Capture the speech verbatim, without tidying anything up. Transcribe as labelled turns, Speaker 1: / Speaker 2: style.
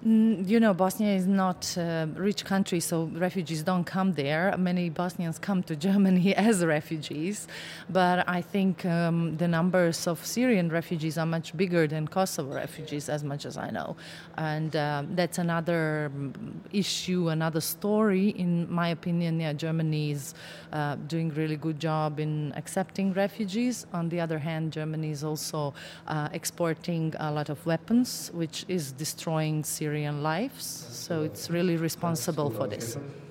Speaker 1: Mm, You know, Bosnia is not a rich country, so refugees don't come there. Many Bosnians come to Germany as refugees, but I think um, the numbers of Syrian refugees are much bigger than Kosovo refugees, as much as I know. And um, that's another mm, issue, another story. In my opinion, yeah, Germany is uh, doing really good job in accepting refugees. On the other hand, Germany is also uh, exporting a lot of weapons, which is destroying Syrian lives. So it's really responsible for this.